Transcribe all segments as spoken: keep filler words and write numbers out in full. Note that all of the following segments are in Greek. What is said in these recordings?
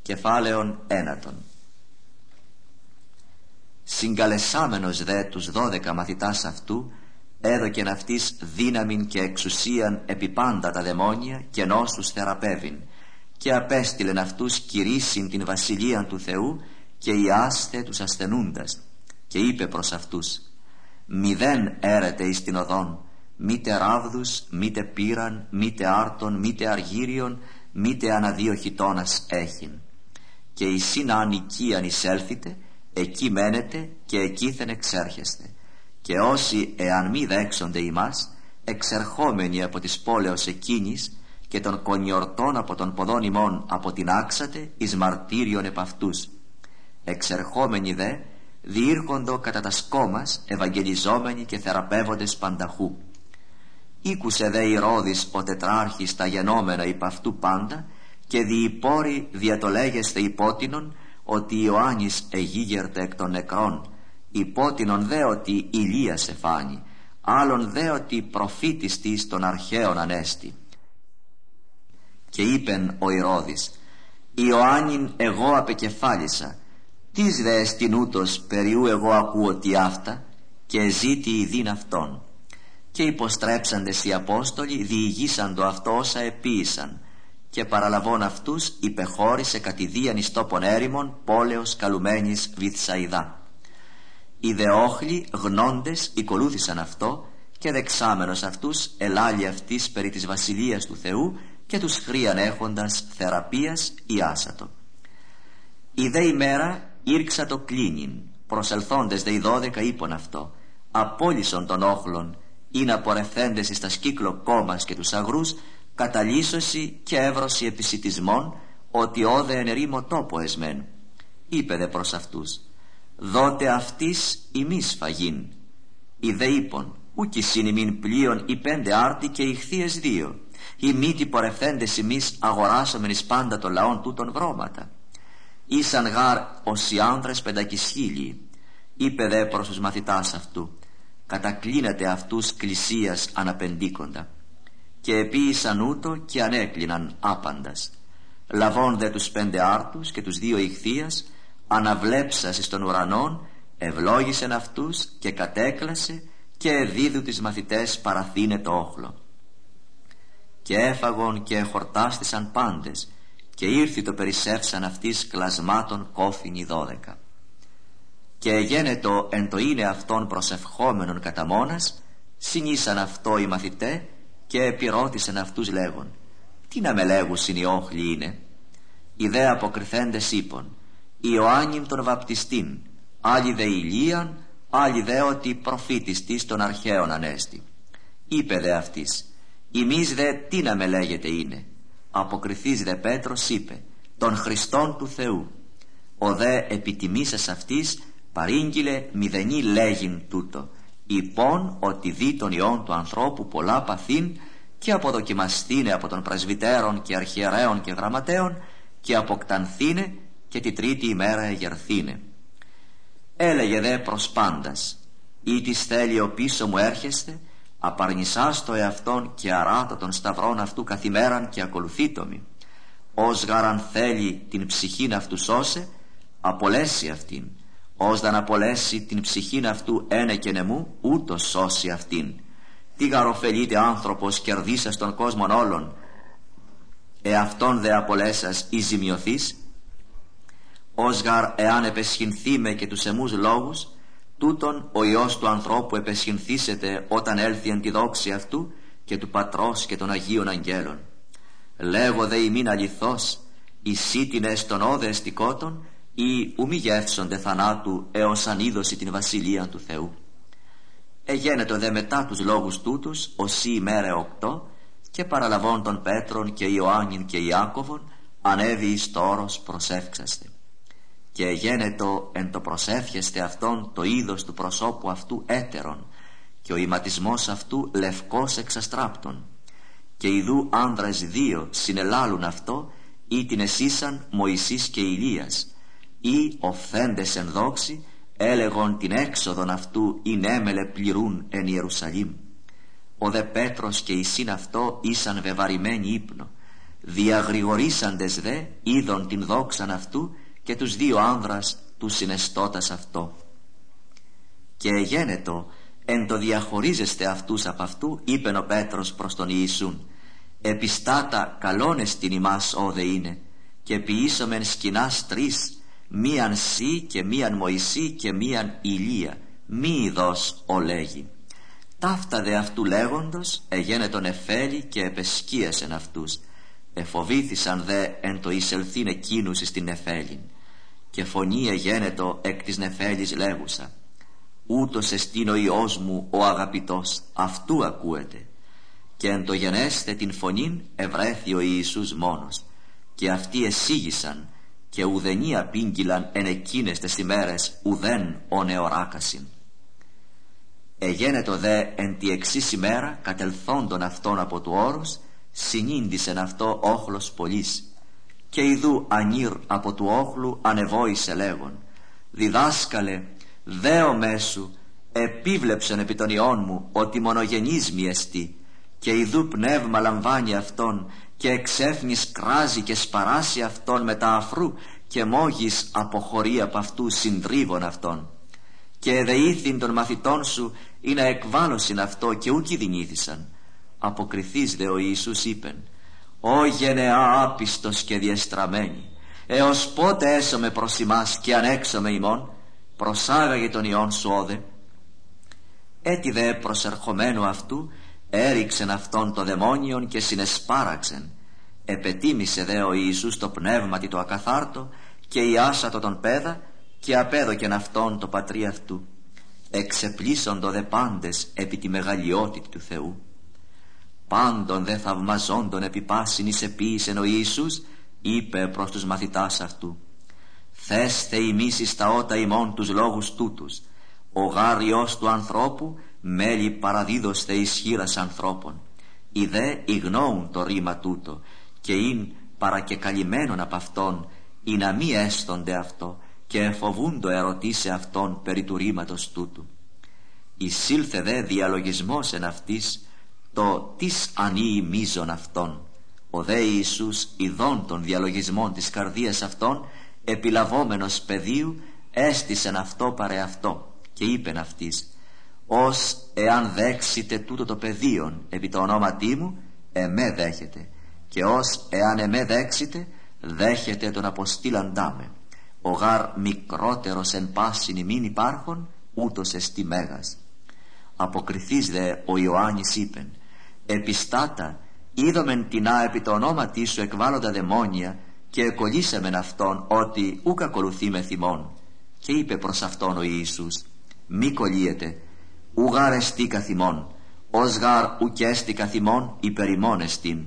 Κεφάλαιον ένατον. Συγκαλεσάμενος δε τους δώδεκα μαθητάς αυτού, έδωκεν αυτής δύναμην και εξουσίαν επί πάντα τα δαιμόνια και νόσους θεραπεύειν, και απέστειλεν αυτούς κηρύσσιν την βασιλείαν του Θεού και ιάσθε τους ασθενούντας, και είπε προς αυτούς: μηδέν έρετε εις την οδόν, μήτε ράβδους, μήτε πύραν, μήτε άρτον, μήτε αργύριον, μήτε αναδύο χιτώνας έχειν. Και εισήν αν οικίαν εισέλθετε, εκεί μένετε και εκείθεν εξέρχεστε. Και όσοι εάν μη δέξονται ημάς, εξερχόμενοι από της πόλεως εκείνης και των κονιορτών από των ποδών ημών αποτινάξατε εις μαρτύριον επ' αυτούς. Εξερχόμενοι δε διήρχοντο κατά τα σκόμας, ευαγγελιζόμενοι και θεραπεύοντες πανταχού. Ήκουσε δε Ηρώδης ο τετράρχης τα γενόμενα υπ' αυτού πάντα, και διηπόροι διατολέγεστε υπότινον ότι Ιωάννης εγίγερτε εκ των νεκρών, υπότινον δε ότι Ηλίας εφάνει, άλλον δε ότι προφήτης της των αρχαίων ανέστη. Και είπεν ο Ηρώδης: Ιωάννην εγώ απεκεφάλισα, τις δε εστιν ούτως περιού εγώ ακούω τι αυτά, και ζήτη ειδήν αυτόν. Και υποστρέψαντες οι Απόστολοι διηγήσαν το αυτό όσα επίησαν, και παραλαβών αυτούς υπεχώρησε κατηδίαν εις τόπον έρημον πόλεως καλουμένης Βηθσαϊδά. Οι δε όχλοι γνώντες οικολούθησαν αυτό, και δεξάμενος αυτούς ελάλη αυτής περί της βασιλείας του Θεού, και τους χρίαν έχοντας θεραπείας ιάσατο. Η δε ημέρα ήρξα το κλίνιν, προσελθόντες δε οι δώδεκα είπον αυτό: απόλυσον των όχλων, είναι απορρευθέντες εις τα σκύκλο κόμμας και τους αγρούς, καταλύσωση και εύρωση επισιτισμών, ότι όδε εν ερήμο τόπο εσμέν. Είπε δε προς αυτούς: δότε αυτής ημείς φαγήν. Οι δε είπον: ούκη συν ημίν πλοίον οι πέντε άρτη και οι χθείες δύο. Οι μήτι πορευθέντες ημείς αγοράσομεν εις πάντα των λαών τούτων βρώματα. Ήσαν γάρ ως οι άνδρες πεντακισχίλιοι. Είπε δε προς τους μαθητάς αυτού: κατακλίνατε αυτούς κλησίας αναπεντήκοντα. Και επίησαν ούτω και ανέκλειναν άπαντας. Λαβών δε τους πέντε άρτους και τους δύο ηχθείας, αναβλέψας εις των ουρανών, ευλόγησεν αυτούς και κατέκλασε, και εδίδου τις μαθητές παραθύνε το όχλο. Και έφαγον και εχορτάστησαν πάντες, και ήρθη το περισσεύσαν αυτής κλασμάτων κόφιν οι δώδεκα. Και εγένετο εν το είναι αυτών προσευχόμενων κατά μόνας, συνήσαν αυτό οι μαθητέ, και επιρώτησαν αυτούς λέγον: τι να με λέγουσιν οι όχλοι είναι? Οι δε αποκριθέντες είπον: Ιωάννην τον βαπτιστήν, άλλοι δε Ηλίαν, άλλοι δε ότι προφήτης της των αρχαίων ανέστη. Είπε δε αυτής: ημείς δε τι να με λέγεται είναι? Αποκριθείς δε Πέτρος είπε: των Χριστών του Θεού. Ο δε επιτιμήσας αυτής παρήγγειλε μηδενή λέγειν τούτο, υπόν ότι δι τον ιόν του ανθρώπου πολλά παθήν, και αποδοκιμαστήνε από των πρεσβυτέρων και αρχιερέων και γραμματέων, και αποκτανθήνε, και τη τρίτη ημέρα εγερθήνε. Έλεγε δε προς πάντας: ή της θέλει ο πίσω μου έρχεστε, απαρνησάς το εαυτόν και αράτω των σταυρών αυτού καθημέραν και ακολουθήτω μη. Ως γαραν θέλει την ψυχήν αυτού σώσε, απολέσει αυτήν. Ως δαν απολέσει την ψυχήν αυτού ένε και νεμού, ούτως σώσει αυτήν. Τι γαροφελείται άνθρωπος κερδίσας των κόσμων όλων, εαυτόν δε απολέσας ή ζημιωθείς? Ως γαρ εάν επεσχυνθεί με και τους εμούς λόγους, τούτον ο Υιός του ανθρώπου επεσχυνθήσεται όταν έλθει εν τη δόξη αυτού και του Πατρός και των Αγίων Αγγέλων. Λέγω δε ημίν αληθώς, εισήτηνες των όδε εστικότων, ή ου μη γεύσονται θανάτου έως αν είδωση την βασιλεία του Θεού. Εγένετο δε μετά τους λόγους τούτους οσί ημέρε οκτώ, και παραλαβών των Πέτρων και Ιωάννην και Ιάκωβον ανέβη εις το όρος προσεύξαστε. Και εγένετο εν το προσεύχεστε αυτόν το είδος του προσώπου αυτού έτερον, και ο ηματισμός αυτού λευκός εξαστράπτων. Και ιδού άνδρας δύο συνελάλουν αυτό, ή την εσύσαν Μωυσής και Ηλίας, ή οφθέντες εν δόξη έλεγον την έξοδον αυτού ειν έμελε πληρούν εν Ιερουσαλήμ. Ο δε Πέτρος και η συν αυτό ήσαν βεβαρημένοι ύπνο, Διαγρηγορήσαντες δε είδον την δόξαν αυτού και τους δύο άνδρας του συναισθώτας αυτό. Και εγένετο εν το διαχωρίζεστε αυτούς απ' αυτού, είπεν ο Πέτρος προς τον Ιησούν, επιστάτα καλόν εστιν ημάς όδε είναι, και ποιήσομεν σκηνάς τρεις, μίαν σύ και μίαν Μωυσή και μίαν Ηλία, μη ειδός ο λέγει. Ταύτα δε αυτού λέγοντος εγένετον εφέλη και επεσκίασεν αυτούς. Εφοβήθησαν δε εν το εισελθήν εκείνους εις την νεφέλην. Και φωνή εγένετο εκ της νεφέλης λέγουσα, ούτως εστίν ο Υιός μου ο αγαπητός, αυτού ακούετε. Και εν το γενέστε την φωνήν ευρέθη ο Ιησούς μόνος, και αυτοί εσύγησαν, και ουδενή απήγγειλαν εν εκείνες τες ημέρες ουδέν ο νεοράκασιν. Εγένετο δε εν τη εξής ημέρα κατελθόντων αυτών από του όρους, συνήντησεν αυτό όχλος πολλής, και ιδού ανήρ από του όχλου ανεβόησε λέγον, διδάσκαλε, δέο μέσου, επίβλεψεν επί των ιών μου ότι μονογενής μη εστί, και ιδού πνεύμα λαμβάνει αυτόν, και εξέφνης κράζει και σπαράσει αυτόν με τα αφρού, και μόγης αποχωρεί από αυτού συντρίβων αυτόν. Και δεήθην των μαθητών σου ή να εκβάλωσιν αυτό, και ούκοι δυνήθησαν. Αποκριθείς δε ο Ιησούς είπεν, «Ω γενεά άπιστος και διεστραμμένη, έως πότε έσωμε προς ημάς και ανέξωμε ημών, προσάγαγε τον Υιόν σου όδε». Έτσι δε προσερχομένου αυτού έριξεν αυτόν το δαιμόνιον και συνεσπάραξεν. Επετίμησε δε ο Ιησούς το πνεύματι το ακαθάρτο και ιάσατο τον πέδα, και απέδοκεν αυτόν το πατρί αυτού. Εξεπλήσοντο δε πάντες επί τη μεγαλειότητα του Θεού. Πάντων δε θαυμαζόντων επί πάσιν εις επίησεν ο Ιησούς, είπε προς τους μαθητάς αυτού, «Θέστε ημείς εις τα ότα ημών τους λόγους τούτους, ο γάρ Υιός του ανθρώπου μέλη παραδίδωστε εις χείρας ανθρώπων. Οι δε ηγνώουν το ρήμα τούτο, και ειν παρακεκαλυμμένον απ' αυτόν, ή να μη έστονται αυτό, και εφοβούντο ερωτήσε αυτόν περί του ρήματος τούτου. Εισήλθε δε διαλογισμός εν αυτής, το τις ανήει μείζον αυτόν. Ο δε Ιησούς ειδών των διαλογισμών της καρδίας αυτών, επιλαβόμενος πεδίου, έστησεν αυτό παρε αυτό, και είπεν αυτής, «Ως εάν δέξετε τούτο το πεδίον επί το ονόματί μου, εμέ δέχετε, και ως εάν εμέ δέξετε, δέχετε τον αποστήλαντά με. Ο γάρ μικρότερος εν πάσιν ημίν υπάρχον, ούτως εστί μέγας». Αποκριθείς δε ο Ιωάννης είπεν, «Επιστάτα, είδομεν τινά επί το ονόματί σου εκβάλλοντα δαιμόνια, και εκολύσαμεν αυτόν ότι ούκ ακολουθεί με θυμών». Και είπε προς αυτόν ο Ιησούς, «Μη κολλείετε, ου γάρ εστί καθημών, ως γάρ ουκ έστι καθημών υπερημών εστίν».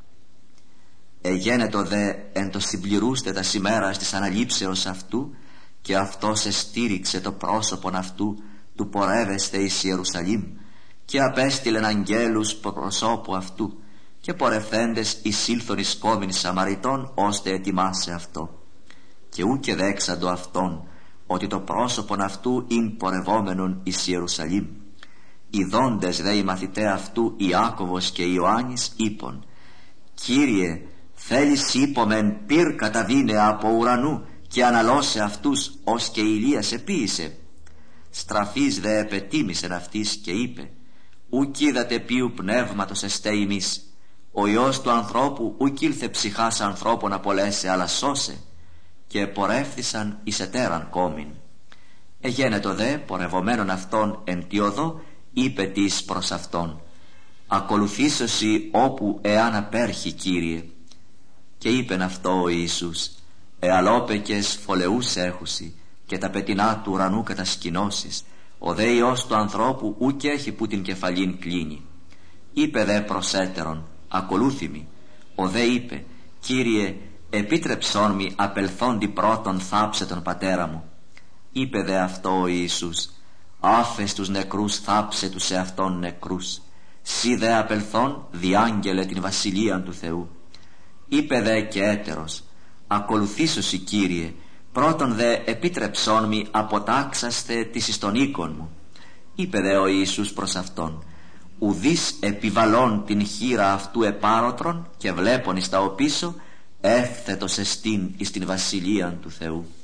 Εγένετο δε εν το συμπληρούστε τα σημέρας της αναλήψεως αυτού, και αυτός εστήριξε το πρόσωπον αυτού του πορεύεστε εις Ιερουσαλήμ, και απέστειλεν αγγέλους προσώπου αυτού, και πορευθέντες εισήλθον εις κόμην Σαμαριτών ώστε ετοιμάσε αυτό. Και ούκε δέξαντο αυτόν ότι το πρόσωπον αυτού ειν πορευόμενον εις Ιερουσαλήμ. Ιδώντες δε οι μαθητέ αυτού Ιάκωβος και Ιωάννης είπον, «Κύριε, θέλεις είπομεν πυρ καταβήνε από ουρανού και αναλώσε αυτούς ως και Ηλίας επίησε». Στραφής δε επετίμησεν αυτής και είπε, «Ουκ είδατε ποιου πνεύματος εστέ ημείς. Ο Υιός του ανθρώπου ουκ ήλθε ψυχάς ανθρώπων απολέσε, αλλά σώσε». Και πορεύθησαν εις ετέραν κόμην. Εγένετο δε πορευομένον αυτόν εν τη οδό, είπε της προς αυτόν, «Ακολουθήσωσι όπου εάν απέρχει, Κύριε». Και είπεν αυτό ο Ιησούς, «Εαλόπεκες φωλεούς έχουσι, και τα πετεινά του ουρανού κατασκηνώσεις, ο δε Υιός του ανθρώπου ουκ έχει που την κεφαλήν κλείνει». Είπε δε προσέτερον, «Ακολούθημι». Ο δε είπε, «Κύριε, επίτρεψόν μη απελθόντι πρώτον θάψε τον πατέρα μου». Είπε δε αυτό ο Ιησούς, «Άφες τους νεκρούς θάψε τους εαυτόν νεκρούς. Σι δε απελθόν διάγγελε την βασιλεία του Θεού». Είπε δε και έτερος, «Ακολουθήσωσι, Κύριε, πρώτον δε επίτρεψόν μη αποτάξαστε της εις των οίκων μου». Είπε δε ο Ιησούς προς αυτόν, ουδείς επιβαλών την χείρα αυτού επάνωτρον και βλέπων εις τα οπίσω εύθετος εστίν εις την βασιλείαν του Θεού.